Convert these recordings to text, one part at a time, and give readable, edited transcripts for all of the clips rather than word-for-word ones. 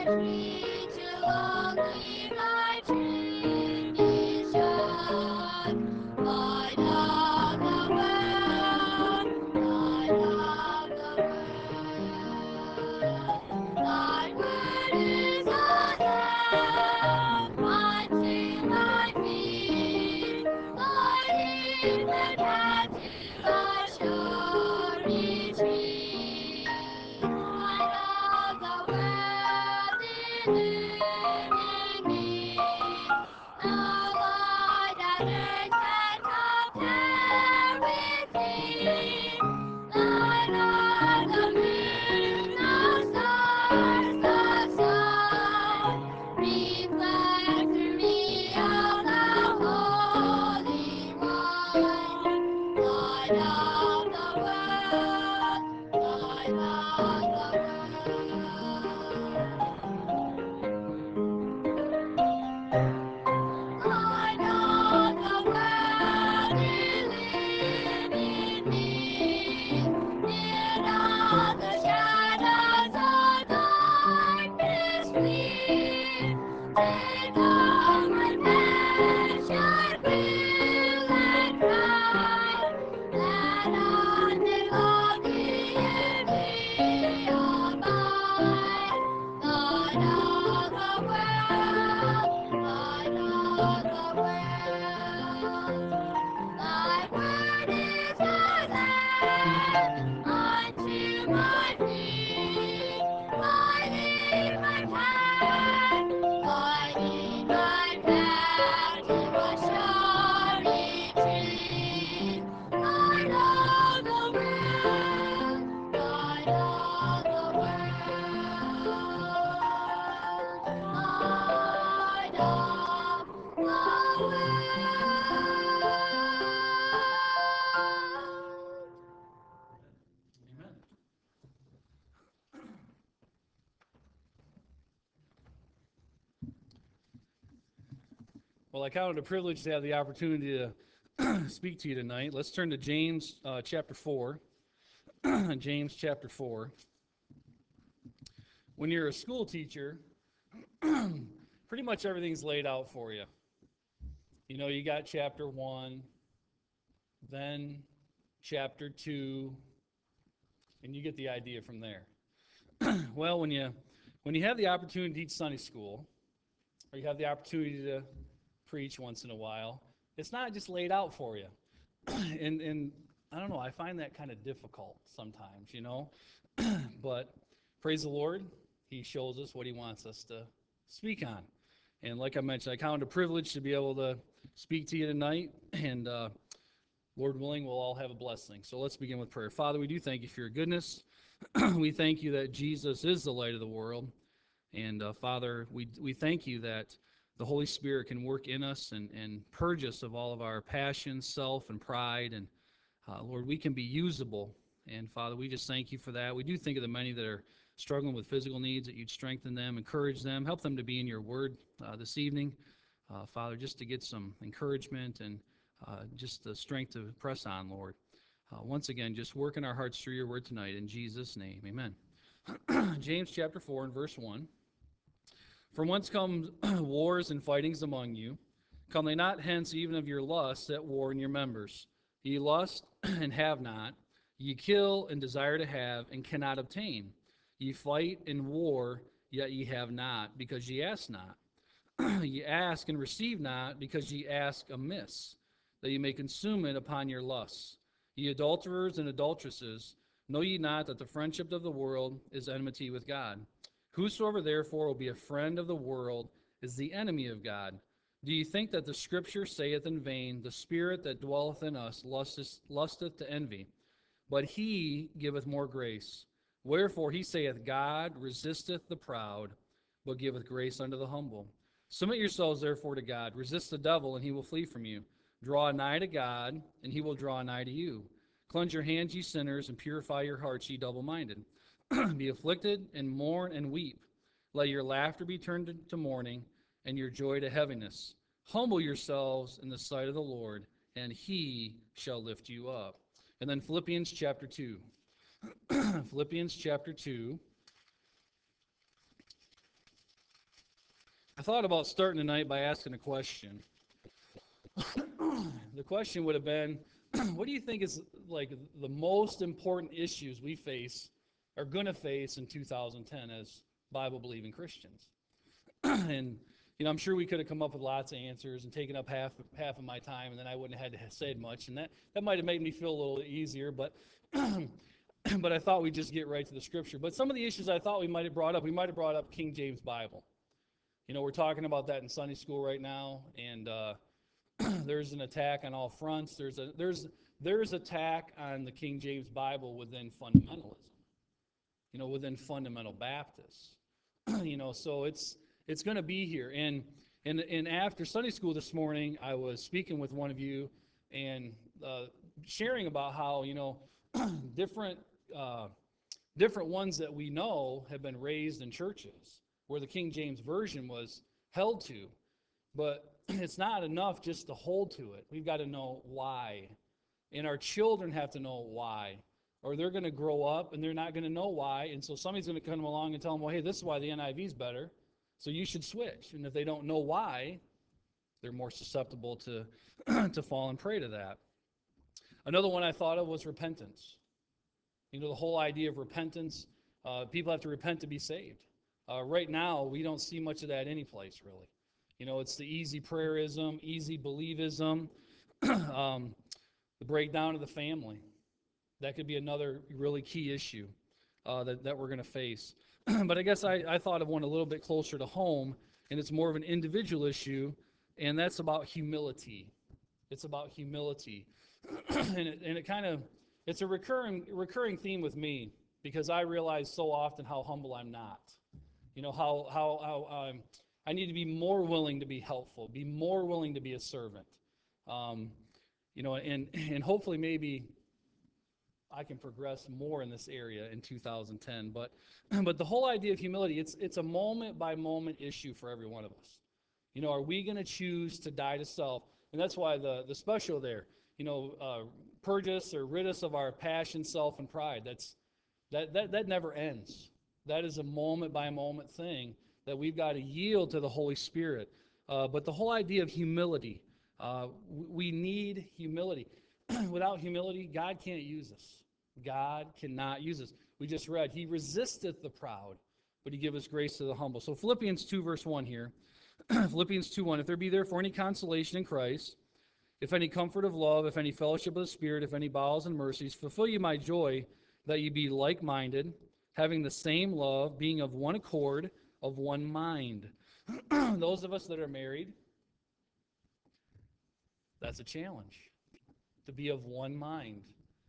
Well, I count it a privilege to have the opportunity to speak to you tonight. Let's turn to James chapter 4. James chapter 4. When you're a school teacher, pretty much everything's laid out for you. You know, you got chapter 1, then chapter 2, and you get the idea from there. Well, when you have the opportunity to teach Sunday school, or you have the opportunity to preach once in a while, it's not just laid out for you. and I don't know, I find that kind of difficult sometimes, you know. But praise the Lord, he shows us what he wants us to speak on. And like I mentioned, I count it a privilege to be able to speak to you tonight, and Lord willing, we'll all have a blessing. So let's begin with prayer. Father, we do thank you for your goodness. We thank you that Jesus is the light of the world. And Father, we thank you that the Holy Spirit can work in us and purge us of all of our passions, self, and pride. And Lord, we can be usable. And Father, we just thank you for that. We do think of the many that are struggling with physical needs, that you'd strengthen them, encourage them, help them to be in your word this evening. Father, just to get some encouragement and just the strength to press on, Lord. Once again, just work in our hearts through your word tonight. In Jesus' name, amen. James chapter 4 and verse 1. From whence come wars and fightings among you? Come they not hence even of your lusts at war in your members? Ye lust and have not. Ye kill and desire to have and cannot obtain. Ye fight and war, yet ye have not, because ye ask not. Ye ask and receive not, because ye ask amiss, that ye may consume it upon your lusts. Ye adulterers and adulteresses, know ye not that the friendship of the world is enmity with God? Whosoever therefore will be a friend of the world is the enemy of God. Do ye think that the Scripture saith in vain, the Spirit that dwelleth in us lusteth to envy? But he giveth more grace. Wherefore he saith, God resisteth the proud, but giveth grace unto the humble. Submit yourselves therefore to God. Resist the devil, and he will flee from you. Draw nigh to God, and he will draw nigh to you. Cleanse your hands, ye sinners, and purify your hearts, ye double-minded. Be afflicted, and mourn, and weep. Let your laughter be turned to mourning, and your joy to heaviness. Humble yourselves in the sight of the Lord, and he shall lift you up. And then Philippians chapter 2. Philippians chapter 2. I thought about starting tonight by asking a question. The question would have been, what do you think is like the most important issues we face, are going to face in 2010 as Bible believing Christians? And I'm sure we could have come up with lots of answers and taken up half of my time, and then I wouldn't have had to say much, and that might have made me feel a little easier. But but I thought we'd just get right to the scripture. But some of the issues I thought we might have brought up, King James Bible. We're talking about that in Sunday school right now, and there's an attack on all fronts. There's attack on the King James Bible within fundamentalism. Within fundamental Baptists. So it's going to be here. And after Sunday school this morning, I was speaking with one of you and sharing about how different different ones that we know have been raised in churches where the King James Version was held to. But it's not enough just to hold to it. We've got to know why. And our children have to know why. Or they're going to grow up and they're not going to know why. And so somebody's going to come along and tell them, well, hey, this is why the NIV is better. So you should switch. And if they don't know why, they're more susceptible to, to fall and prey to that. Another one I thought of was repentance. The whole idea of repentance. People have to repent to be saved. Right now, we don't see much of that any place, really. It's the easy prayerism, easy believism, the breakdown of the family. That could be another really key issue that we're going to face. But I guess I thought of one a little bit closer to home, and it's more of an individual issue, and that's about humility. It's about humility. It's a recurring theme with me, because I realize so often how humble I'm not. How I need to be more willing to be helpful, be more willing to be a servant. And hopefully maybe I can progress more in this area in 2010. But the whole idea of humility, it's a moment by moment issue for every one of us. Are we going to choose to die to self? And that's why the special there, purge us or rid us of our passion, self, and pride. That never ends. That is a moment by moment thing that we've got to yield to the Holy Spirit. But the whole idea of humility, we need humility. Without humility, God can't use us. God cannot use us. We just read, He resisteth the proud, but He giveth grace to the humble. So Philippians 2, verse 1 here. Philippians 2:1, if there be therefore any consolation in Christ, if any comfort of love, if any fellowship of the Spirit, if any bowels and mercies, fulfill ye my joy, that ye be like-minded, having the same love, being of one accord, of one mind. Those of us that are married, that's a challenge, to be of one mind.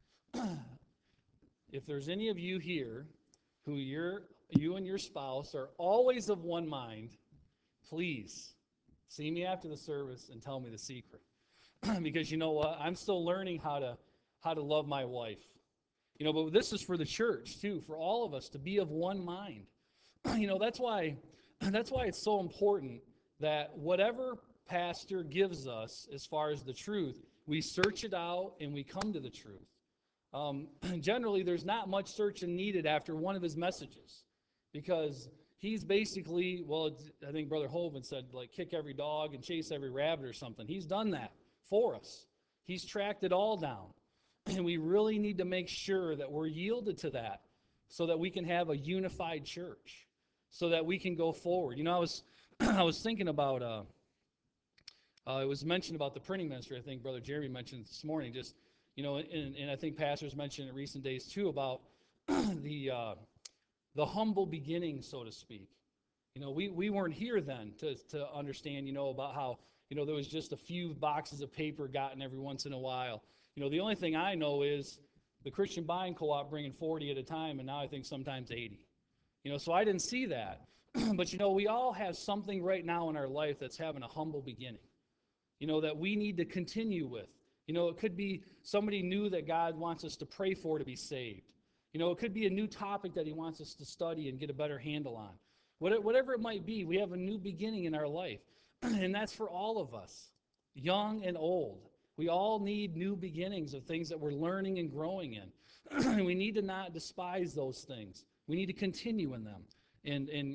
If there's any of you here who you and your spouse are always of one mind, please see me after the service and tell me the secret. Because you know what? I'm still learning how to love my wife. But this is for the church too, for all of us to be of one mind. That's why it's so important that whatever pastor gives us as far as the truth, we search it out and we come to the truth. Generally, there's not much searching needed after one of his messages, because he's basically, I think Brother Hovind said, like, kick every dog and chase every rabbit or something. He's done that for us. He's tracked it all down. And we really need to make sure that we're yielded to that so that we can have a unified church, so that we can go forward. I was thinking about, it was mentioned about the printing ministry. I think Brother Jeremy mentioned this morning, just, and I think pastors mentioned in recent days too, about the humble beginning, so to speak. We weren't here then to understand, about how, there was just a few boxes of paper gotten every once in a while. The only thing I know is the Christian Buying Co-op bringing 40 at a time, and now I think sometimes 80. So I didn't see that. But, we all have something right now in our life that's having a humble beginning, that we need to continue with. It could be somebody new that God wants us to pray for to be saved. It could be a new topic that He wants us to study and get a better handle on. Whatever it might be, we have a new beginning in our life. And that's for all of us, young and old. We all need new beginnings of things that we're learning and growing in. We need to not despise those things. We need to continue in them. And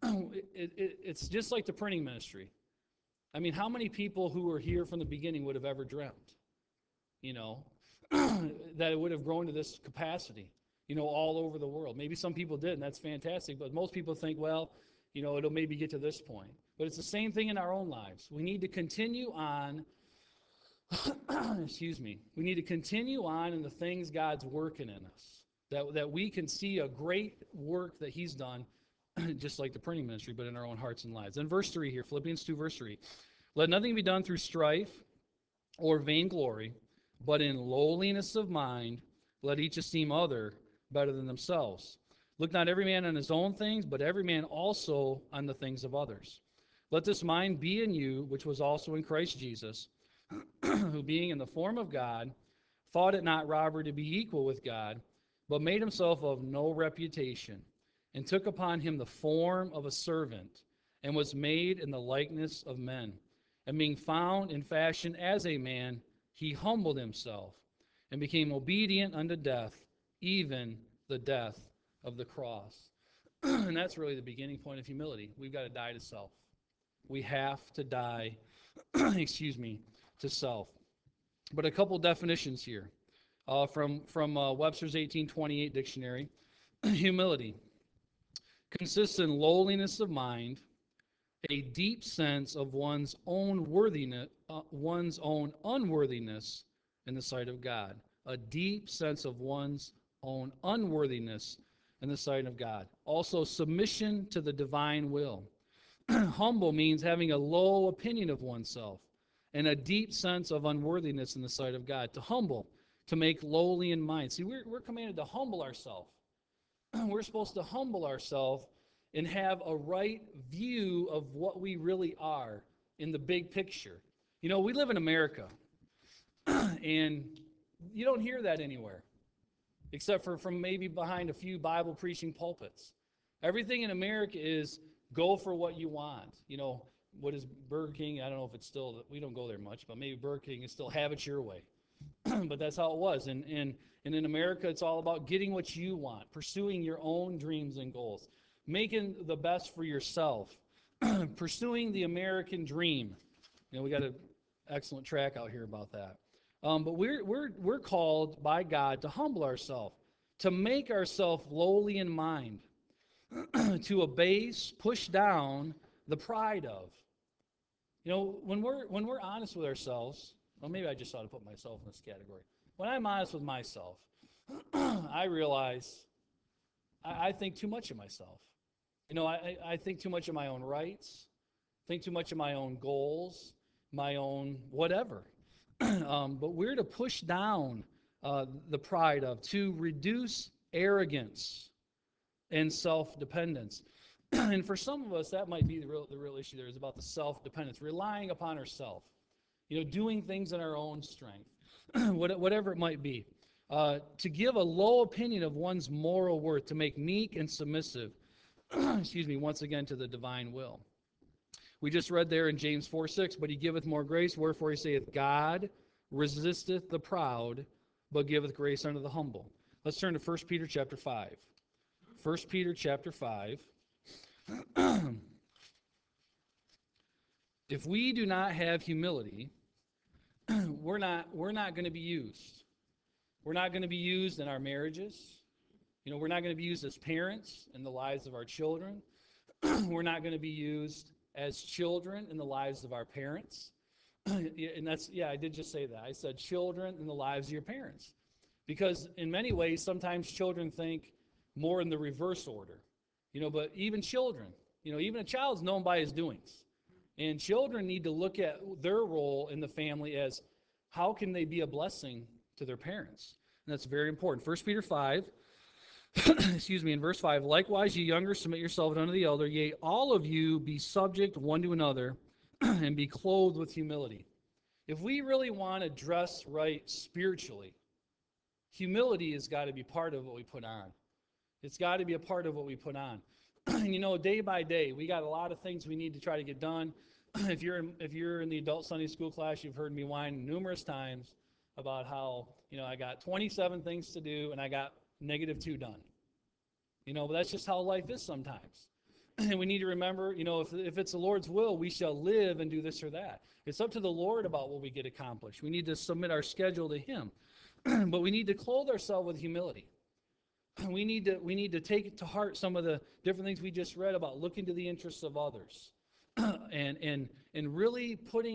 it's just like the printing ministry. I mean, how many people who were here from the beginning would have ever dreamt, you know, that it would have grown to this capacity, all over the world? Maybe some people did, and that's fantastic, but most people think, well, it'll maybe get to this point. But it's the same thing in our own lives. We need to continue on, excuse me, we need to continue on in the things God's working in us, that we can see a great work that He's done, just like the printing ministry, but in our own hearts and lives. And verse 3 here, Philippians 2, verse 3. Let nothing be done through strife or vainglory, but in lowliness of mind, let each esteem other better than themselves. Look not every man on his own things, but every man also on the things of others. Let this mind be in you, which was also in Christ Jesus, who being in the form of God, thought it not robbery to be equal with God, but made himself of no reputation, and took upon him the form of a servant, and was made in the likeness of men. And being found in fashion as a man, he humbled himself, and became obedient unto death, even the death of the cross. And that's really the beginning point of humility. We've got to die to self. We have to die, excuse me, to self. But a couple definitions here from Webster's 1828 dictionary. Humility consists in lowliness of mind, a deep sense of one's own worthiness, one's own unworthiness in the sight of God. A deep sense of one's own unworthiness in the sight of God. Also, submission to the divine will. Humble means having a low opinion of oneself and a deep sense of unworthiness in the sight of God. To humble, to make lowly in mind. See, we're commanded to humble ourselves. We're supposed to humble ourselves and have a right view of what we really are in the big picture. We live in America, and you don't hear that anywhere, except for from maybe behind a few Bible preaching pulpits. Everything in America is go for what you want. What is Burger King? I don't know if it's still, we don't go there much, but maybe Burger King is still have it your way. But that's how it was. And in America, it's all about getting what you want, pursuing your own dreams and goals, making the best for yourself, pursuing the American dream. We got an excellent track out here about that. But we're called by God to humble ourselves, to make ourselves lowly in mind, to abase, push down the pride of. When we're honest with ourselves, well, maybe I just ought to put myself in this category. When I'm honest with myself, I realize I think too much of myself. I think too much of my own rights, think too much of my own goals, my own whatever. But we're to push down the pride of, to reduce arrogance and self-dependence. And for some of us, that might be the real issue there, is about the self-dependence, relying upon ourselves, doing things in our own strength, whatever it might be. To give a low opinion of one's moral worth, to make meek and submissive, excuse me, once again, to the divine will. We just read there in James 4:6, but he giveth more grace, wherefore he saith, God resisteth the proud, but giveth grace unto the humble. Let's turn to 1 Peter chapter 5. 1 Peter chapter 5. If we do not have humility, we're not going to be used. We're not going to be used in our marriages. We're not going to be used as parents in the lives of our children. We're not going to be used as children in the lives of our parents. And I did just say that. I said children in the lives of your parents. Because in many ways, sometimes children think more in the reverse order. But even children, even a child's known by his doings. And children need to look at their role in the family as how can they be a blessing to their parents. And that's very important. 1 Peter 5, excuse me, in verse 5, likewise, ye younger, submit yourselves unto the elder, yea, all of you be subject one to another, and be clothed with humility. If we really want to dress right spiritually, humility has got to be part of what we put on. It's got to be a part of what we put on. And day by day, we got a lot of things we need to try to get done. If you're in the adult Sunday school class, you've heard me whine numerous times about how, I got 27 things to do and I got -2 done. But that's just how life is sometimes. And we need to remember, if it's the Lord's will, we shall live and do this or that. It's up to the Lord about what we get accomplished. We need to submit our schedule to Him. But we need to clothe ourselves with humility. We need to take to heart some of the different things we just read about looking to the interests of others. and really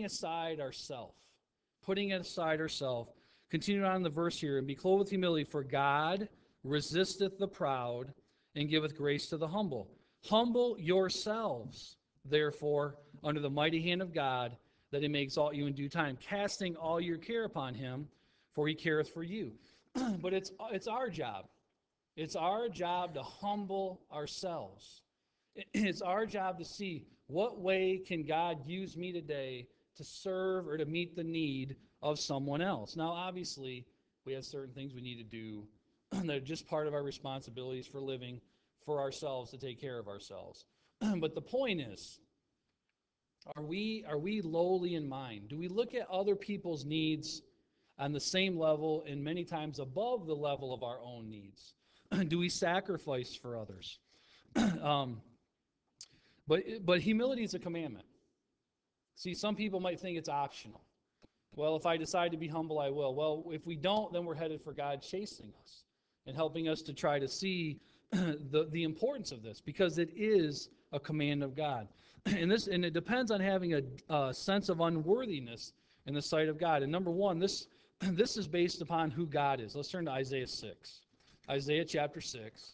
putting it aside ourselves. Continue on in the verse here, and be clothed with humility, for God resisteth the proud and giveth grace to the humble. Humble yourselves, therefore, under the mighty hand of God, that He may exalt you in due time, casting all your care upon Him, for He careth for you. But it's our job. It's our job to humble ourselves. It's our job to see what way can God use me today to serve or to meet the need of someone else. Now, obviously, we have certain things we need to do that are just part of our responsibilities for living for ourselves, to take care of ourselves. But the point is, are we lowly in mind? Do we look at other people's needs on the same level and many times above the level of our own needs? Do we sacrifice for others? um, but humility is a commandment. See, some people might think it's optional. Well, if I decide to be humble, I will. Well, if we don't, then we're headed for God chasing us and helping us to try to see the importance of this, because it is a command of God. And it depends on having a sense of unworthiness in the sight of God. And number one, this is based upon who God is. Let's turn to Isaiah 6. Isaiah chapter 6.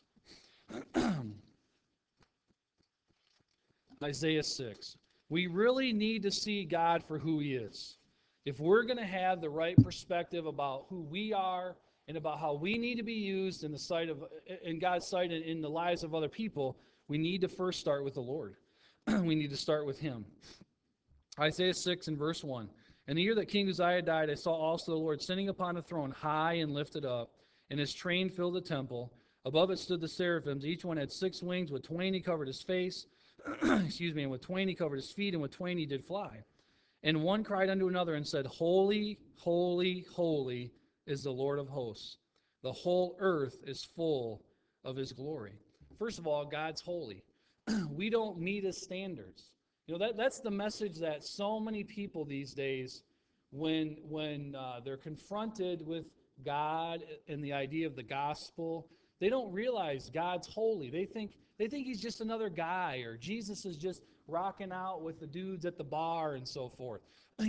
Isaiah 6. We really need to see God for who He is. If we're going to have the right perspective about who we are and about how we need to be used in God's sight and in the lives of other people, we need to first start with the Lord. We need to start with Him. Isaiah 6 and verse 1. In the year that King Uzziah died, I saw also the Lord sitting upon a throne, high and lifted up, and His train filled the temple. Above it stood the seraphims. Each one had 6 wings. With 20 he covered his face, and with 20 he covered his feet, and with 20 he did fly. And one cried unto another and said, Holy, holy, holy is the Lord of hosts. The whole earth is full of His glory. First of all, God's holy. We don't meet His standards. That's the message that so many people these days, when they're confronted with God and the idea of the gospel, they don't realize God's holy. They think He's just another guy, or Jesus is just rocking out with the dudes at the bar and so forth.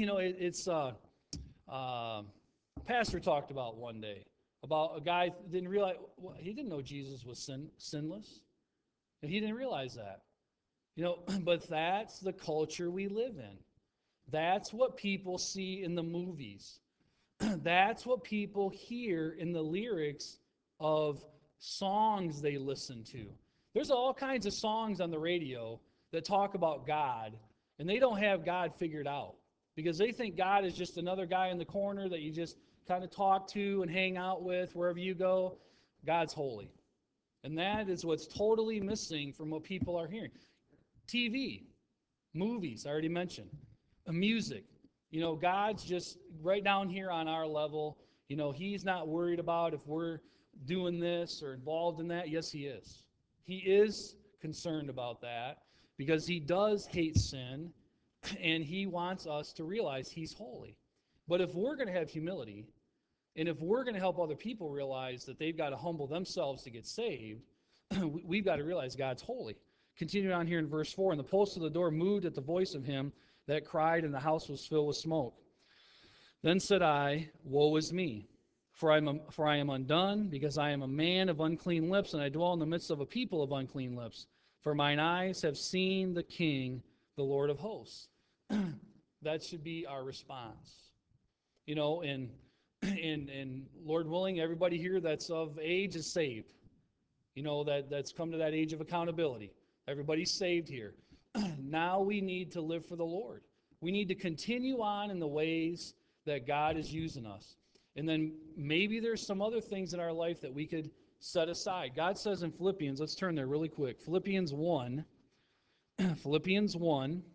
Pastor talked about one day about a guy didn't realize, he didn't know Jesus was sinless, and he didn't realize that. But that's the culture we live in. That's what people see in the movies. That's what people hear in the lyrics of songs they listen to. There's all kinds of songs on the radio that talk about God, and they don't have God figured out, because they think God is just another guy in the corner that you just kind of talk to and hang out with wherever you go. God's holy. And that is what's totally missing from what people are hearing. TV, movies, I already mentioned, music. God's just right down here on our level. He's not worried about if we're doing this or involved in that. Yes, He is. He is concerned about that, because He does hate sin, and He wants us to realize He's holy. But if we're going to have humility, and if we're going to help other people realize that they've got to humble themselves to get saved, we've got to realize God's holy. Continuing on here in verse 4, and the posts of the door moved at the voice of him that cried, and the house was filled with smoke. Then said I, Woe is me, for I am undone, because I am a man of unclean lips, and I dwell in the midst of a people of unclean lips. For mine eyes have seen the King, the Lord of hosts. That should be our response. And Lord willing, everybody here that's of age is saved. That's come to that age of accountability. Everybody's saved here. Now we need to live for the Lord. We need to continue on in the ways that God is using us. And then maybe there's some other things in our life that we could set aside. God says in Philippians, let's turn there really quick. Philippians 1. Philippians 1.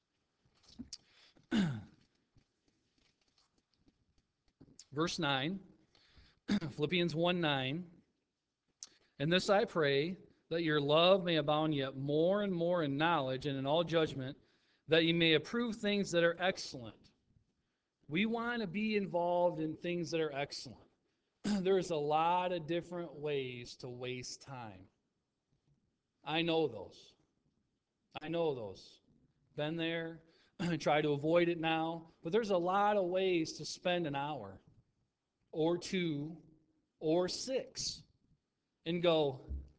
Verse 9. Philippians 1:9. And this I pray, that your love may abound yet more and more in knowledge and in all judgment, that you may approve things that are excellent. We want to be involved in things that are excellent. There's a lot of different ways to waste time. I know those. I know those. Been there, try to avoid it now. But there's a lot of ways to spend an hour or 2 or 6 and go,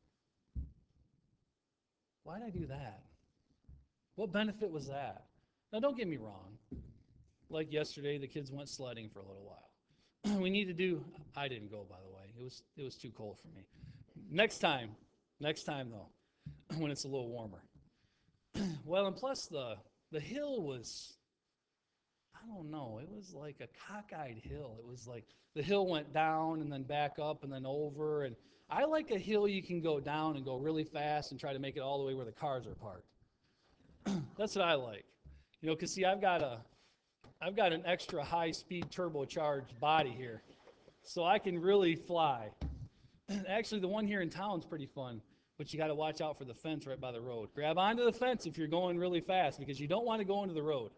why did I do that? What benefit was that? Now, don't get me wrong. Like yesterday, the kids went sledding for a little while. We need to do, I didn't go, by the way. It was too cold for me. Next time though, when it's a little warmer. Well, and plus the hill was, I don't know, it was like a cockeyed hill. It was like the hill went down and then back up and then over. And I like a hill you can go down and go really fast and try to make it all the way where the cars are parked. That's what I like. You know, because see, I've got an extra high-speed turbocharged body here, so I can really fly. Actually, the one here in town is pretty fun, but you got to watch out for the fence right by the road. Grab onto the fence if you're going really fast because you don't want to go into the road.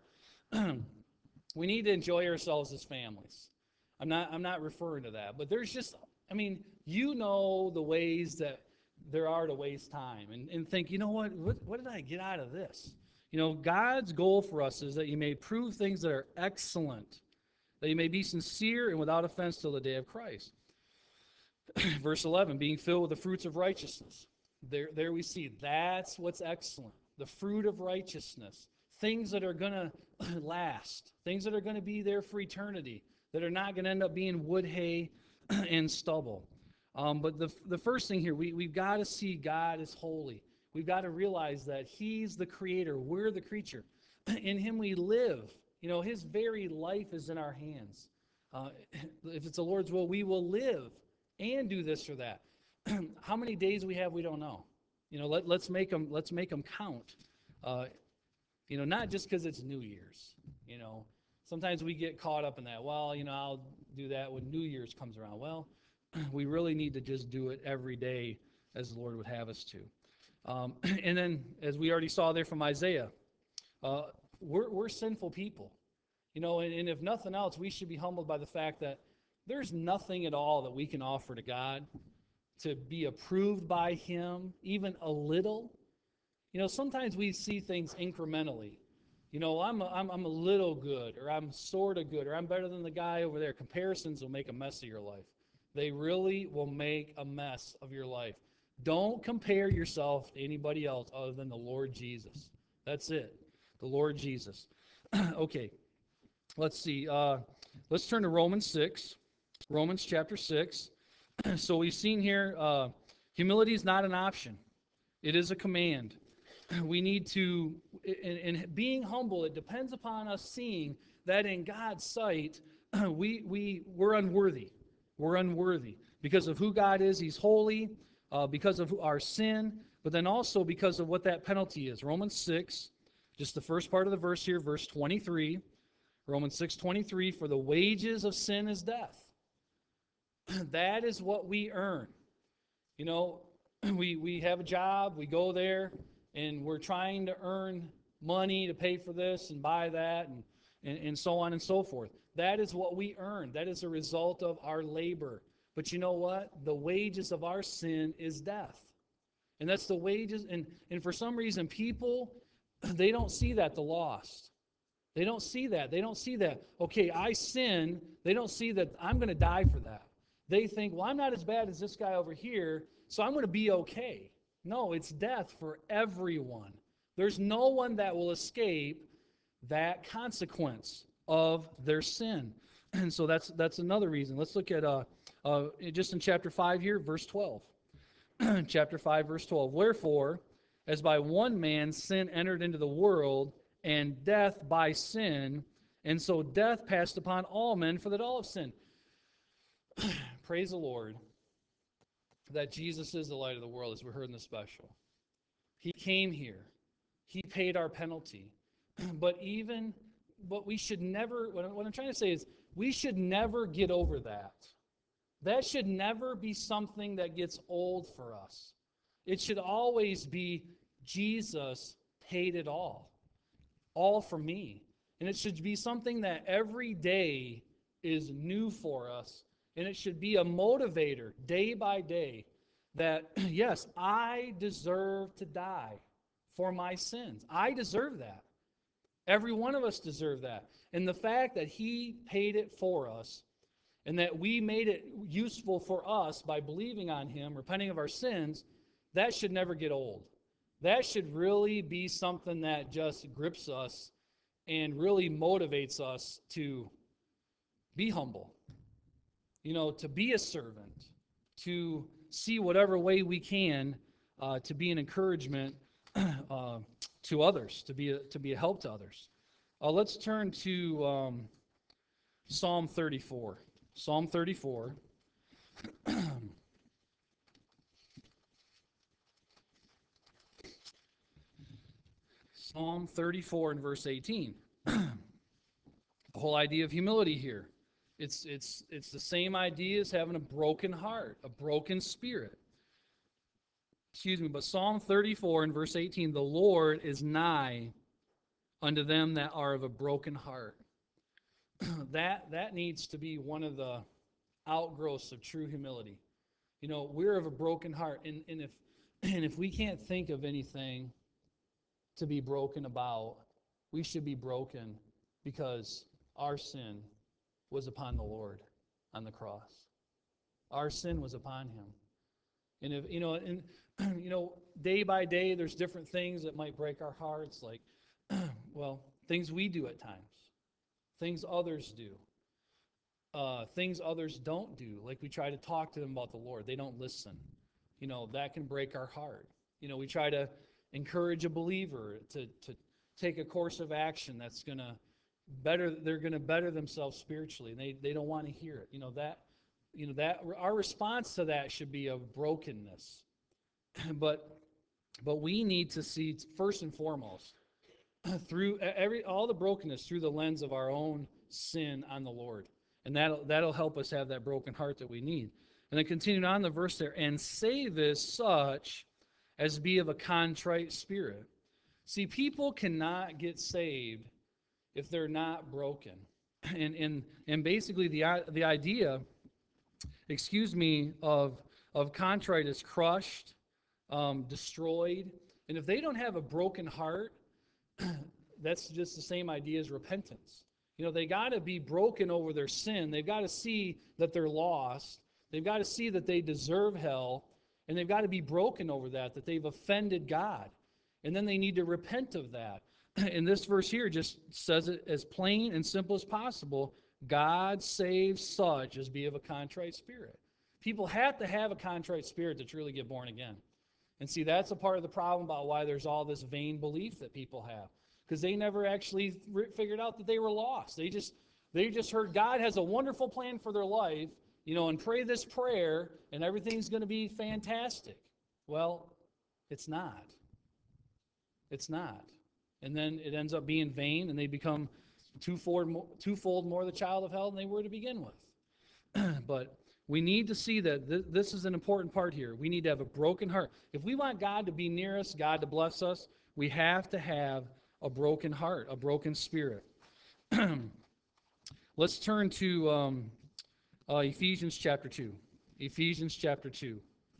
We need to enjoy ourselves as families. I'm not referring to that, but there's just, I mean, you know the ways that there are to waste time and think, you know what did I get out of this? You know, God's goal for us is that you may prove things that are excellent, that you may be sincere and without offense till the day of Christ. Verse 11, being filled with the fruits of righteousness. There we see, that's what's excellent. The fruit of righteousness. Things that are going to last. Things that are going to be there for eternity. That are not going to end up being wood, hay, and stubble. But the first thing here, we've got to see God is holy. We've got to realize that He's the creator. We're the creature. In Him we live. You know, His very life is in our hands. If it's the Lord's will, we will live and do this or that. How many days we have, we don't know. You know, let's make them count. You know, not just because it's New Year's. You know, sometimes we get caught up in that. Well, you know, I'll do that when New Year's comes around. Well, we really need to just do it every day as the Lord would have us to. And then, as we already saw there from Isaiah, we're sinful people. You know, and if nothing else, we should be humbled by the fact that there's nothing at all that we can offer to God to be approved by Him, even a little. You know, sometimes we see things incrementally. You know, I'm a little good, or I'm sort of good, or I'm better than the guy over there. Comparisons will make a mess of your life. They really will make a mess of your life. Don't compare yourself to anybody else other than the Lord Jesus. That's it. The Lord Jesus. Okay, let's see. Let's turn to Romans 6. Romans chapter 6. So we've seen here, humility is not an option. It is a command. We need to, in being humble, it depends upon us seeing that in God's sight, we're unworthy. We're unworthy because of who God is. He's holy, because of our sin, but then also because of what that penalty is. Romans 6, just the first part of the verse here, verse 23. Romans 6:23, for the wages of sin is death. That is what we earn. You know, we have a job, we go there, and we're trying to earn money to pay for this and buy that and so on and so forth. That is what we earn. That is a result of our labor. But you know what? The wages of our sin is death. And that's the wages. And for some reason, people, they don't see that, the lost. They don't see that. They don't see that, okay, I sin. They don't see that I'm going to die for that. They think, well, I'm not as bad as this guy over here, so I'm going to be okay. No, it's death for everyone. There's no one that will escape that consequence of their sin. And so that's another reason. Let's look at just in chapter 5 here, verse 12. Chapter 5, verse 12. Wherefore, as by one man sin entered into the world, and death by sin, and so death passed upon all men, for that all have sinned. Praise the Lord that Jesus is the light of the world, as we heard in the special. He came here. He paid our penalty. But we should never, what I'm trying to say is, we should never get over that. That should never be something that gets old for us. It should always be Jesus paid it all for me. And it should be something that every day is new for us. And it should be a motivator day by day that, yes, I deserve to die for my sins. I deserve that. Every one of us deserve that. And the fact that he paid it for us and that we made it useful for us by believing on him, repenting of our sins, that should never get old. That should really be something that just grips us and really motivates us to be humble, to be a servant, to see whatever way we can to be an encouragement to others, to be a help to others. Let's turn to Psalm 34. Psalm 34. Psalm 34 and verse 18. The whole idea of humility here. It's the same idea as having a broken heart, a broken spirit. But Psalm 34 and verse 18, the Lord is nigh unto them that are of a broken heart. That needs to be one of the outgrowths of true humility. We're of a broken heart, and if we can't think of anything to be broken about, we should be broken because our sin was upon the Lord on the cross. Our sin was upon him. And if day by day there's different things that might break our hearts, like things we do at times, things others do, things others don't do, like we try to talk to them about the Lord, they don't listen. That can break our heart. We try to encourage a believer to take a course of action that's going to they're going to better themselves spiritually, and they don't want to hear it. That our response to that should be of brokenness. but we need to see first and foremost through all the brokenness through the lens of our own sin on the Lord. And that'll help us have that broken heart that we need. And then continuing on the verse there, and savest such as be of a contrite spirit. See, people cannot get saved if they're not broken. And basically the idea, of contrite is crushed, destroyed. And if they don't have a broken heart, that's just the same idea as repentance. They got to be broken over their sin. They've got to see that they're lost. They've got to see that they deserve hell. And they've got to be broken over that they've offended God. And then they need to repent of that. And this verse here just says it as plain and simple as possible. God saves such as be of a contrite spirit. People have to have a contrite spirit to truly get born again. And see, that's a part of the problem about why there's all this vain belief that people have. Because they never actually figured out that they were lost. They just heard God has a wonderful plan for their life, and pray this prayer, and everything's going to be fantastic. Well, it's not. It's not. And then it ends up being vain, and they become twofold more the child of hell than they were to begin with. But we need to see that this is an important part here. We need to have a broken heart. If we want God to be near us, God to bless us, we have to have a broken heart, a broken spirit. Let's turn to Ephesians chapter 2. Ephesians chapter 2.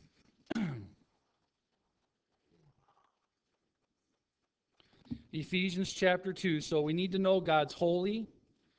Ephesians chapter 2. So we need to know God's holy.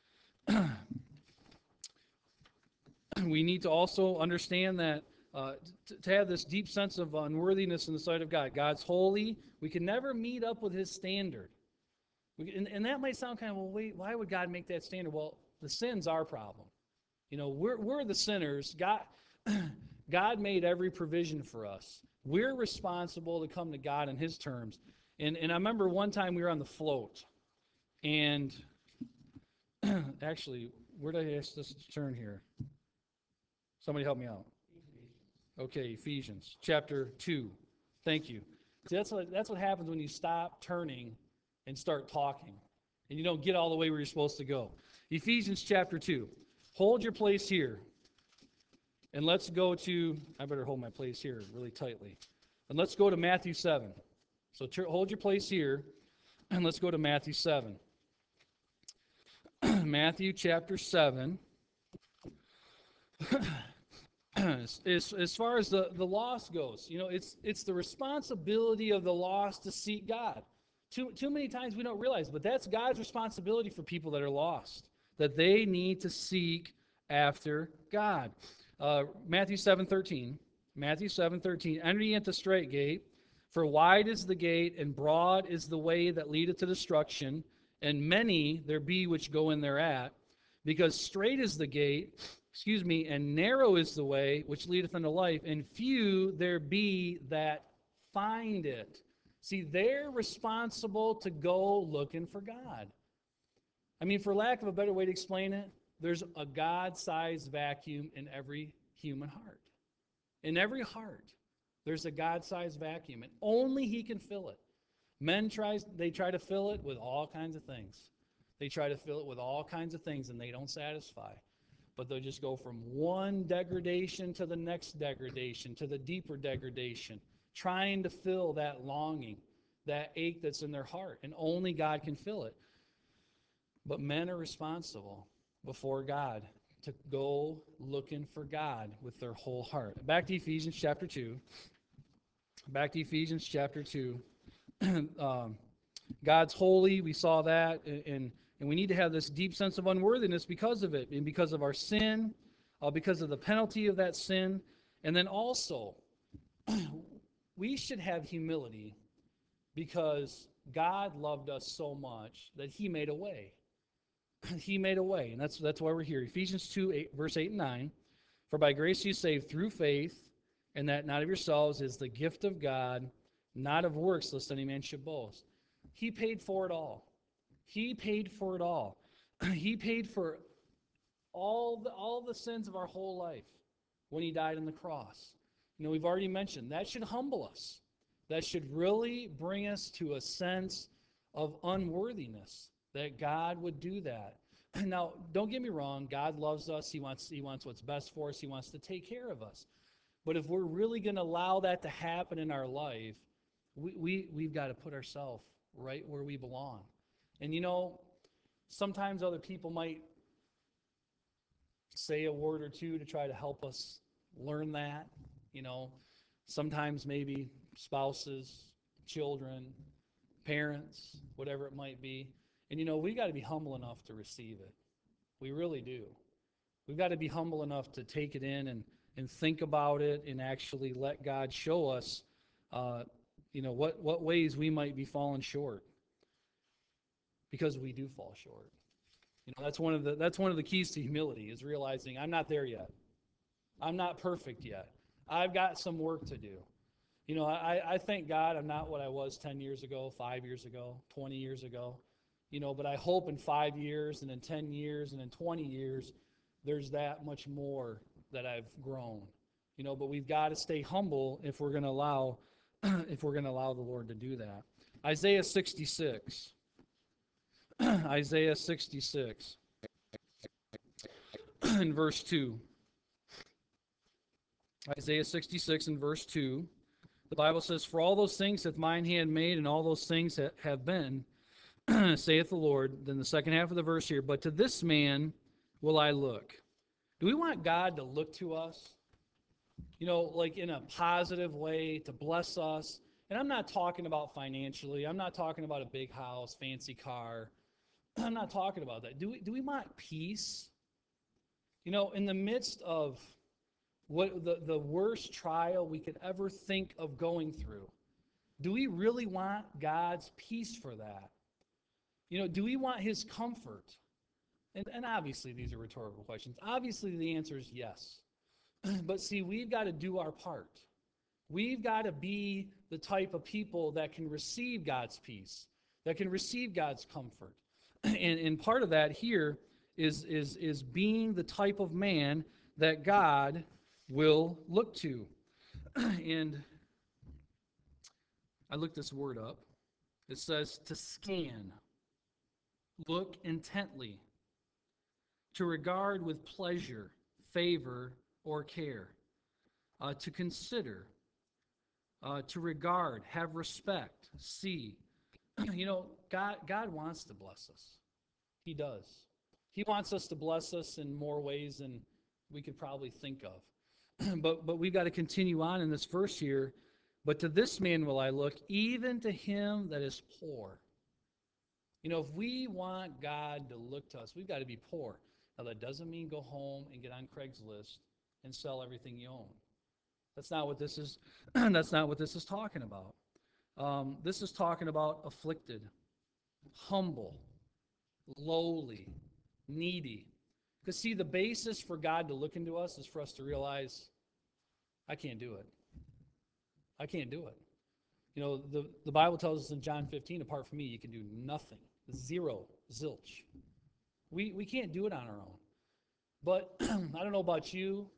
We need to also understand that to have this deep sense of unworthiness in the sight of God. God's holy. We can never meet up with his standard. And that might sound kind of, well, wait, why would God make that standard? Well, the sin's our problem. We're the sinners. God made every provision for us. We're responsible to come to God on his terms. And I remember one time we were on the float. And actually, where did I ask this to turn here? Somebody help me out. Okay, Ephesians chapter 2. Thank you. See, that's what happens when you stop turning and start talking. And you don't get all the way where you're supposed to go. Ephesians chapter 2. Hold your place here. And let's go to, I better hold my place here really tightly. And let's go to Matthew 7. So hold your place here, and let's go to Matthew 7. Matthew chapter 7. As far as the lost goes, it's the responsibility of the lost to seek God. Too many times we don't realize, but that's God's responsibility for people that are lost, that they need to seek after God. Matthew 7:13. Matthew 7:13. Enter ye at the strait gate, for wide is the gate, and broad is the way that leadeth to destruction, and many there be which go in thereat. Because strait is the gate, and narrow is the way which leadeth unto life, and few there be that find it. See, they're responsible to go looking for God. I mean, for lack of a better way to explain it, there's a God-sized vacuum in every human heart. In every heart, there's a God-sized vacuum, and only He can fill it. Men try to fill it with all kinds of things. They try to fill it with all kinds of things, and they don't satisfy. But they'll just go from one degradation to the next degradation, to the deeper degradation, trying to fill that longing, that ache that's in their heart. And only God can fill it. But men are responsible before God to go looking for God with their whole heart. Back to Ephesians chapter 2. Back to Ephesians chapter 2. God's holy, we saw that, and we need to have this deep sense of unworthiness because of it, and because of our sin, because of the penalty of that sin. And then also, we should have humility because God loved us so much that He made a way. He made a way, and that's why we're here. Ephesians 2, verse 8 and 9. For by grace you saved through faith, and that not of yourselves is the gift of God, not of works, lest any man should boast. He paid for it all. He paid for it all. He paid for all the sins of our whole life when He died on the cross. We've already mentioned that should humble us. That should really bring us to a sense of unworthiness, that God would do that. Now, don't get me wrong, God loves us. He wants what's best for us. He wants to take care of us. But if we're really going to allow that to happen in our life, we've got to put ourselves right where we belong. And sometimes other people might say a word or two to try to help us learn that. Sometimes maybe spouses, children, parents, whatever it might be. And we got to be humble enough to receive it. We really do. We've got to be humble enough to take it in and think about it and actually let God show us, what ways we might be falling short, because we do fall short. That's one of the keys to humility, is realizing I'm not there yet. I'm not perfect yet. I've got some work to do. I thank God I'm not what I was 10 years ago, 5 years ago, 20 years ago. But I hope in 5 years and in 10 years and in 20 years, there's that much more that I've grown. But we've got to stay humble if we're going to allow the Lord to do that. Isaiah 66. Isaiah 66 in verse 2. Isaiah 66 in verse 2. The Bible says, "For all those things hath mine hand made, and all those things have been, saith the Lord." Then the second half of the verse here, "But to this man will I look." Do we want God to look to us? Like in a positive way, to bless us? And I'm not talking about financially. I'm not talking about a big house, fancy car. I'm not talking about that. Do we want peace? In the midst of what the worst trial we could ever think of going through, do we really want God's peace for that? Do we want His comfort? And obviously these are rhetorical questions. Obviously the answer is yes. But see, we've got to do our part. We've got to be the type of people that can receive God's peace, that can receive God's comfort. And part of that here is being the type of man that God will look to. And I looked this word up. It says to scan, look intently, to regard with pleasure, favor, or care, to consider, to regard, have respect, see. God wants to bless us. He does. He wants us to bless us in more ways than we could probably think of. But we've got to continue on in this verse here. But to this man will I look, even to him that is poor. If we want God to look to us, we've got to be poor. Now, that doesn't mean go home and get on Craigslist and sell everything you own. That's not what this is. That's not what this is talking about. This is talking about afflicted, humble, lowly, needy. Because, see, the basis for God to look into us is for us to realize, I can't do it. I can't do it. The Bible tells us in John 15, apart from me, you can do nothing. Zero, zilch. We can't do it on our own. But I don't know about you.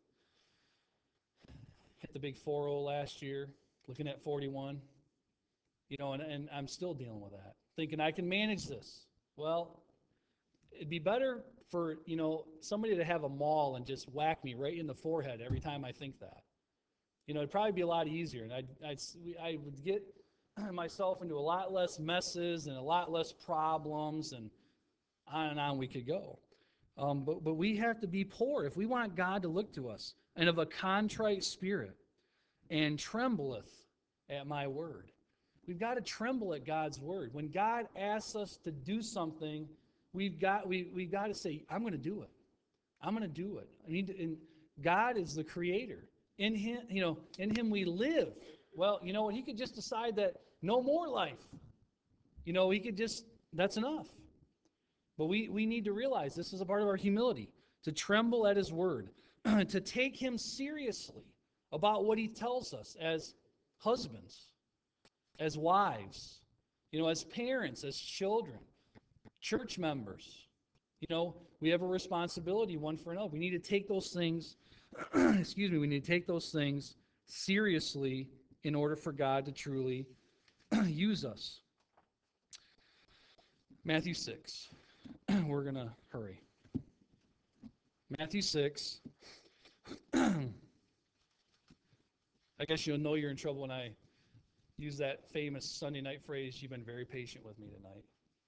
Hit the big 4-0 last year, looking at 41. And I'm still dealing with that. Thinking I can manage this. Well, it'd be better for, somebody to have a maul and just whack me right in the forehead every time I think that. It'd probably be a lot easier. And I would get myself into a lot less messes and a lot less problems, and on we could go. But we have to be poor if we want God to look to us, and of a contrite spirit, and trembleth at my word. We've got to tremble at God's word. When God asks us to do something, we've got to say, I'm going to do it. I'm going to do it. And God is the creator. In him we live. Well, he could just decide that no more life. He could just, that's enough. But we need to realize this is a part of our humility, to tremble at his word, to take him seriously about what he tells us as husbands, as wives, as parents, as children, church members. We have a responsibility one for another. We need to take those things, we need to take those things seriously in order for God to truly use us. Matthew 6. We're going to hurry. Matthew 6. I guess you'll know you're in trouble when I use that famous Sunday night phrase, you've been very patient with me tonight.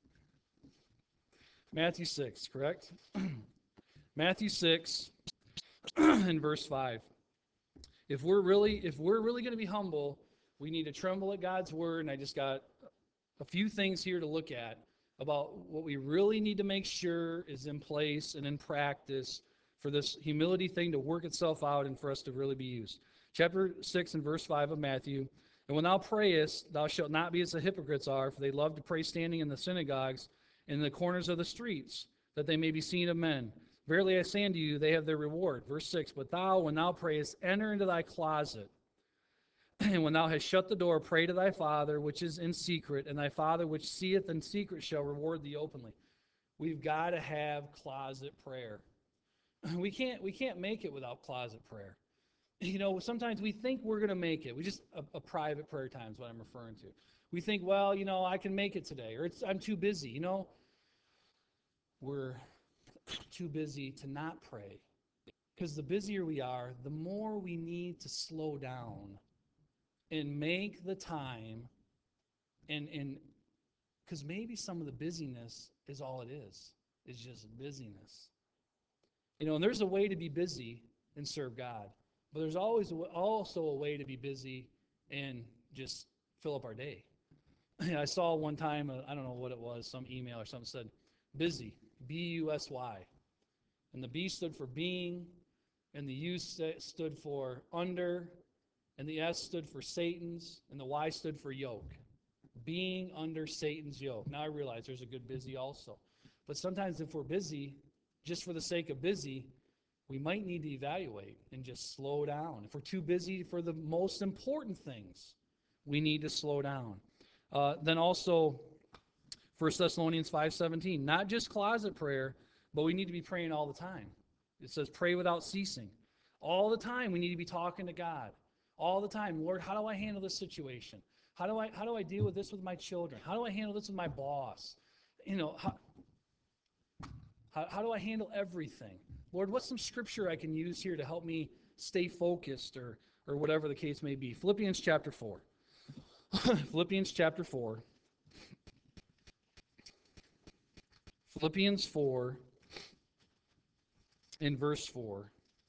Matthew 6, correct? Matthew 6 and verse 5. If we're really going to be humble, we need to tremble at God's word, and I just got a few things here to look at about what we really need to make sure is in place and in practice for this humility thing to work itself out and for us to really be used. Chapter 6 and verse 5 of Matthew. And when thou prayest, thou shalt not be as the hypocrites are, for they love to pray standing in the synagogues and in the corners of the streets, that they may be seen of men. Verily I say unto you, they have their reward. Verse 6, but thou, when thou prayest, enter into thy closet. And when thou hast shut the door, pray to thy Father which is in secret, and thy Father which seeth in secret shall reward thee openly. We've got to have closet prayer. We can't make it without closet prayer. Sometimes we think we're going to make it. We just a private prayer time is what I'm referring to. We think, well, I can make it today, or I'm too busy. We're too busy to not pray. Because the busier we are, the more we need to slow down and make the time, and because maybe some of the busyness is all it is. It's just busyness. And there's a way to be busy and serve God. But there's always also a way to be busy and just fill up our day. I saw one time, I don't know what it was, some email or something said, busy, B-U-S-Y. And the B stood for being, and the U stood for under, and the S stood for Satan's, and the Y stood for yoke. Being under Satan's yoke. Now I realize there's a good busy also. But sometimes if we're busy, just for the sake of busy, we might need to evaluate and just slow down. If we're too busy for the most important things, we need to slow down. Then also, 1 Thessalonians 5:17, not just closet prayer, but we need to be praying all the time. It says pray without ceasing. All the time we need to be talking to God. All the time, Lord, how do I handle this situation? How do I deal with this with my children? How do I handle this with my boss? How do I handle everything? Lord, what's some scripture I can use here to help me stay focused? Or or whatever the case may be. Philippians chapter 4. Philippians chapter 4. Philippians 4 in verse 4.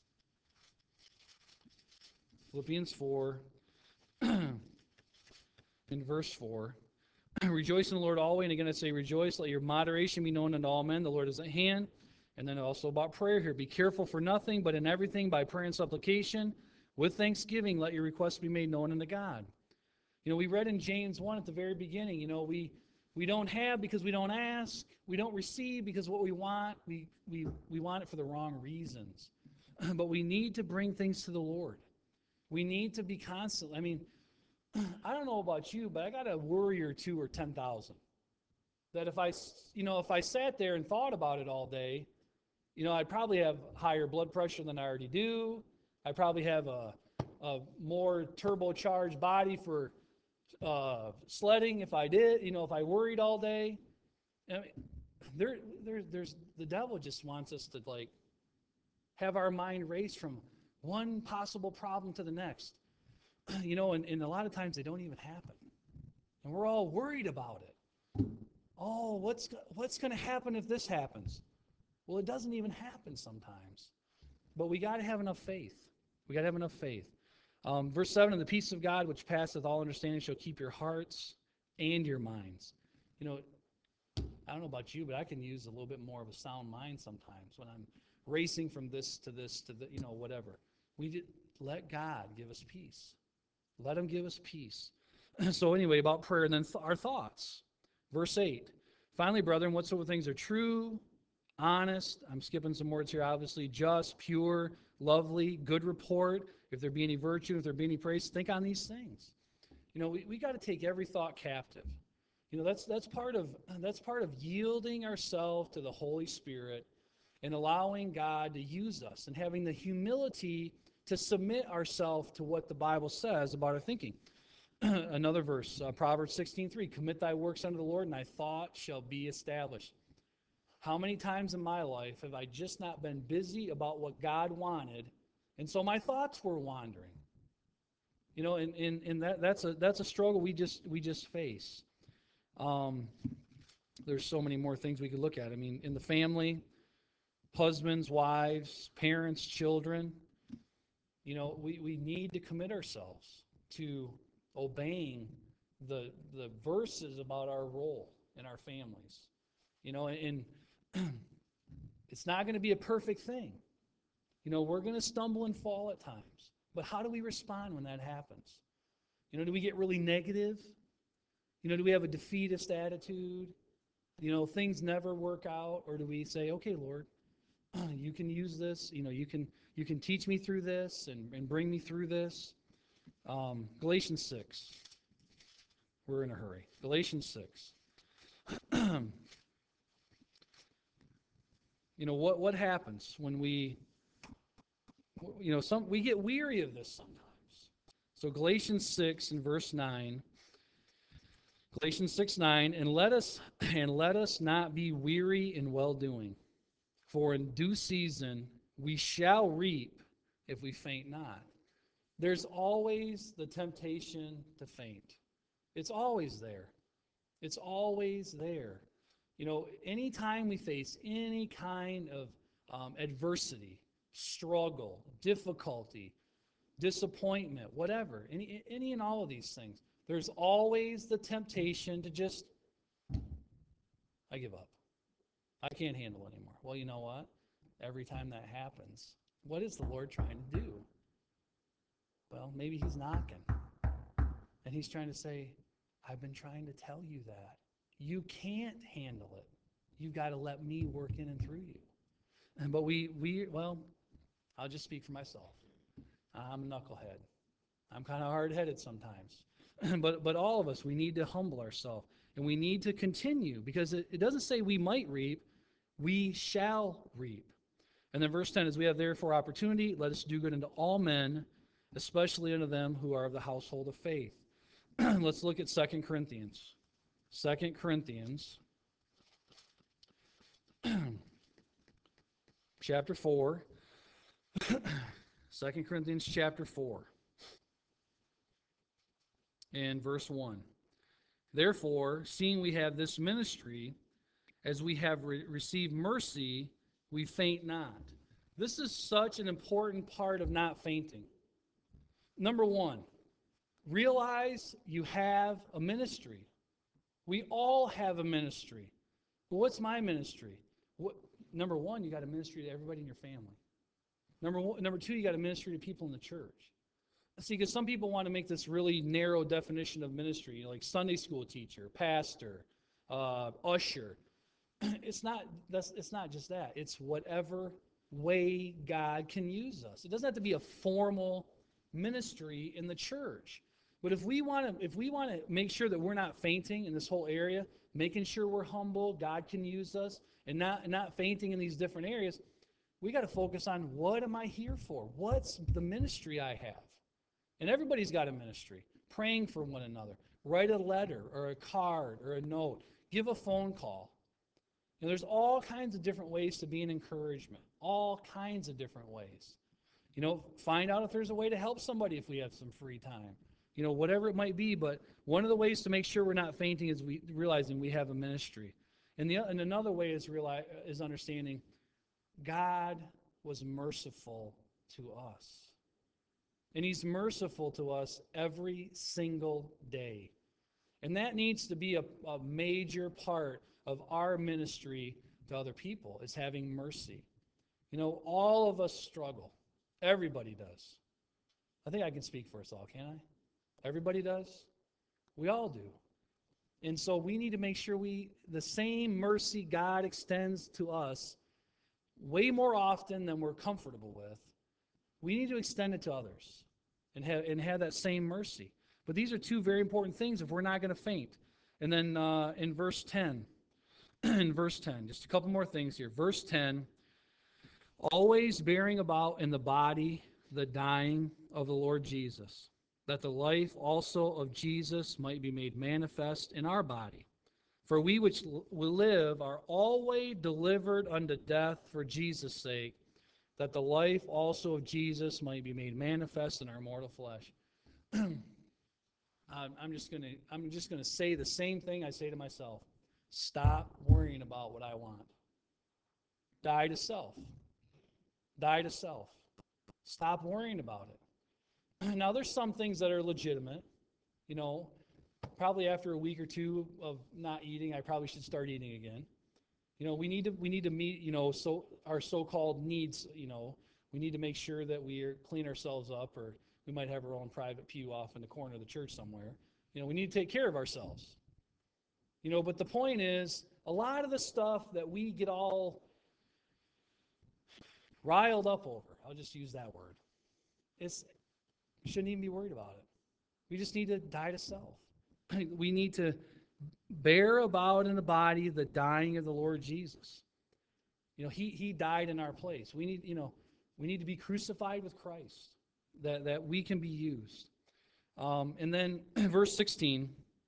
Philippians 4 in verse 4. Rejoice in the Lord always. And again, I say rejoice. Let your moderation be known unto all men. The Lord is at hand. And then also about prayer here. Be careful for nothing, but in everything by prayer and supplication, with thanksgiving, let your requests be made known unto God. We read in James 1 at the very beginning, we don't have because we don't ask. We don't receive because what we want, we want it for the wrong reasons. But we need to bring things to the Lord. We need to be constant. I don't know about you, but I got a worry or two or 10,000. That if I sat there and thought about it all day, I'd probably have higher blood pressure than I already do. I'd probably have a more turbocharged body for sledding if I did, if I worried all day. There's the devil just wants us to have our mind raced from one possible problem to the next. And a lot of times they don't even happen. And we're all worried about it. Oh, what's going to happen if this happens? Well, it doesn't even happen sometimes. But we got to have enough faith. We got to have enough faith. Verse 7, and the peace of God, which passeth all understanding, shall keep your hearts and your minds. I don't know about you, but I can use a little bit more of a sound mind sometimes when I'm racing from this to whatever. We just let God give us peace. Let him give us peace. So anyway, about prayer, and then our thoughts. Verse 8, finally, brethren, whatsoever things are true, honest, I'm skipping some words here, obviously, just, pure, lovely, good report, if there be any virtue, if there be any praise, think on these things. We got to take every thought captive. That's part of yielding ourselves to the Holy Spirit and allowing God to use us and having the humility to submit ourselves to what the Bible says about our thinking. Another verse, Proverbs 16:3, commit thy works unto the Lord, and thy thoughts shall be established. How many times in my life have I just not been busy about what God wanted, and so my thoughts were wandering? And that's a struggle we just face. There's so many more things we could look at. In the family, husbands, wives, parents, children, we need to commit ourselves to obeying the verses about our role in our families. And it's not going to be a perfect thing. We're going to stumble and fall at times. But how do we respond when that happens? Do we get really negative? Do we have a defeatist attitude? Things never work out? Or do we say, okay, Lord, you can use this. You can teach me through this and bring me through this. Galatians 6. We're in a hurry. Galatians 6. What happens when we get weary of this sometimes. So Galatians 6 and verse 9. Galatians 6:9, and let us not be weary in well-doing, for in due season we shall reap if we faint not. There's always the temptation to faint. It's always there. It's always there. Anytime we face any kind of adversity, struggle, difficulty, disappointment, whatever, any and all of these things, there's always the temptation to just, I give up. I can't handle it anymore. Well, you know what? Every time that happens, what is the Lord trying to do? Well, maybe he's knocking. And he's trying to say, I've been trying to tell you that. You can't handle it. You've got to let me work in and through you. But well, I'll just speak for myself. I'm a knucklehead. I'm kind of hard-headed sometimes. But all of us, we need to humble ourselves. And we need to continue, because it doesn't say we might reap, we shall reap. And then verse 10 is, we have therefore opportunity, let us do good unto all men, especially unto them who are of the household of faith. Let's look at 2 Corinthians. 2 Corinthians chapter 4. 2 Corinthians chapter 4. and verse 1. Therefore, seeing we have this ministry, as we have received mercy, we faint not. This is such an important part of not fainting. Number one, realize you have a ministry. We all have a ministry. Well, what's my ministry? Number one, you got a ministry to everybody in your family. Number two, you got a ministry to people in the church. See, because some people want to make this really narrow definition of ministry, like Sunday school teacher, pastor, usher. It's not just that. It's whatever way God can use us. It doesn't have to be a formal ministry in the church. But if we want to make sure that we're not fainting in this whole area, making sure we're humble, God can use us, and not fainting in these different areas, we got to focus on what am I here for? What's the ministry I have? And everybody's got a ministry. Praying for one another. Write a letter or a card or a note. Give a phone call. And there's all kinds of different ways to be an encouragement. All kinds of different ways. Find out if there's a way to help somebody if we have some free time. Whatever it might be. But one of the ways to make sure we're not fainting is realizing we have a ministry. And another way is understanding God was merciful to us. And He's merciful to us every single day. And that needs to be a major part of our ministry to other people, is having mercy. All of us struggle. Everybody does. I think I can speak for us all, can't I? Everybody does. We all do. And so we need to make sure the same mercy God extends to us way more often than we're comfortable with, we need to extend it to others and have that same mercy. But these are two very important things if we're not going to faint. And then in verse 10, just a couple more things here. Verse 10, always bearing about in the body the dying of the Lord Jesus, that the life also of Jesus might be made manifest in our body. For we which will live are always delivered unto death for Jesus' sake, that the life also of Jesus might be made manifest in our mortal flesh. I'm just gonna say the same thing I say to myself. Stop worrying about what I want. Die to self. Die to self. Stop worrying about it. Now, there's some things that are legitimate. Probably after a week or two of not eating, I probably should start eating again. We need to meet, our so-called needs. We need to make sure that we clean ourselves up, or we might have our own private pew off in the corner of the church somewhere. We need to take care of ourselves. But the point is, a lot of the stuff that we get all riled up over, I'll just use that word, we shouldn't even be worried about it. We just need to die to self. We need to bear about in the body the dying of the Lord Jesus. He died in our place. We need to be crucified with Christ, that we can be used. And then verse 16,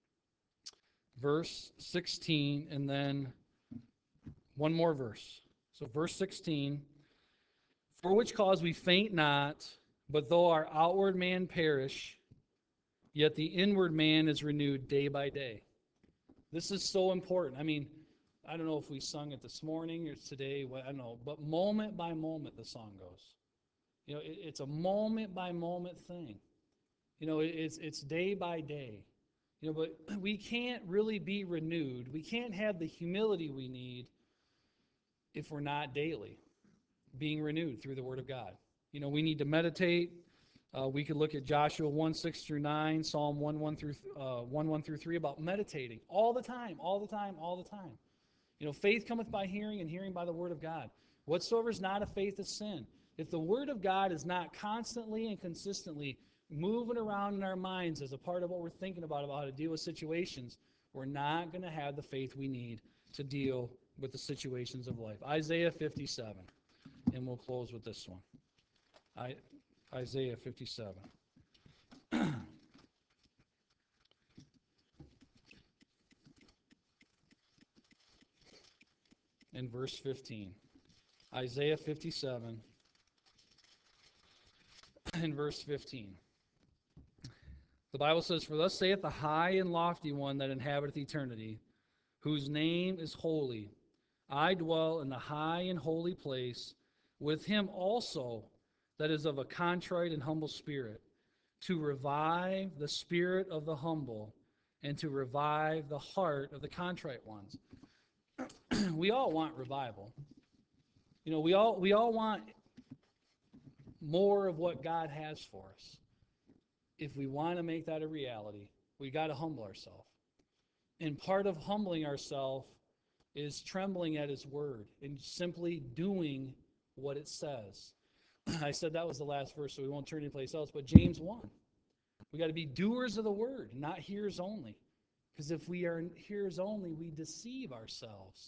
and then one more verse. So verse 16, for which cause we faint not, but though our outward man perish, yet the inward man is renewed day by day. This is so important. I don't know if we sung it this morning or today, I don't know, but moment by moment the song goes. It's a moment by moment thing. It's day by day. But we can't really be renewed. We can't have the humility we need if we're not daily being renewed through the Word of God. We need to meditate. We could look at Joshua 1:6-9, Psalm 1:1 through 3 about meditating all the time. Faith cometh by hearing, and hearing by the Word of God. Whatsoever is not of faith is sin. If the Word of God is not constantly and consistently moving around in our minds as a part of what we're thinking about how to deal with situations, we're not going to have the faith we need to deal with the situations of life. Isaiah 57, and we'll close with this one. Isaiah 57. In verse 15. Isaiah 57 in verse 15. The Bible says, "For thus saith the high and lofty one that inhabiteth eternity, whose name is holy. I dwell in the high and holy place with him also that is of a contrite and humble spirit, to revive the spirit of the humble and to revive the heart of the contrite ones." We all want revival. We all want more of what God has for us. If we want to make that a reality, we got to humble ourselves. And part of humbling ourselves is trembling at his word and simply doing what it says. I said that was the last verse, so we won't turn anyplace else, but James 1. We got to be doers of the word, not hearers only. Because if we are hearers only, we deceive ourselves.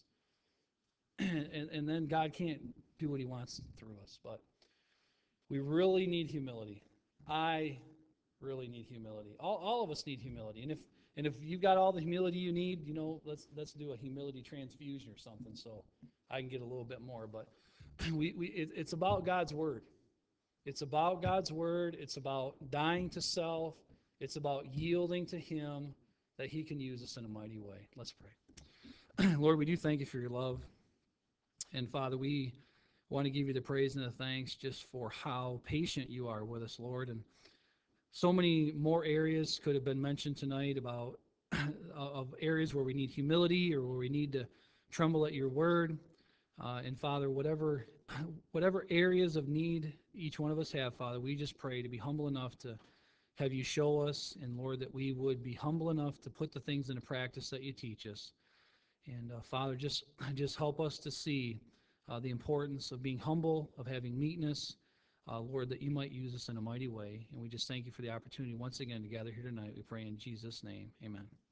and then God can't do what he wants through us. But we really need humility. I really need humility. All of us need humility. And if you've got all the humility you need, let's do a humility transfusion or something so I can get a little bit more. But it's about God's word. It's about God's word. It's about dying to self. It's about yielding to him that he can use us in a mighty way. Let's pray. Lord, we do thank you for your love. And Father, we want to give you the praise and the thanks just for how patient you are with us, Lord. And so many more areas could have been mentioned tonight about of areas where we need humility or where we need to tremble at your word. And Father, whatever areas of need each one of us have, Father, we just pray to be humble enough to have you show us, and Lord, that we would be humble enough to put the things into practice that you teach us. And Father, just help us to see the importance of being humble, of having meekness, Lord, that you might use us in a mighty way. And we just thank you for the opportunity once again to gather here tonight. We pray in Jesus' name. Amen.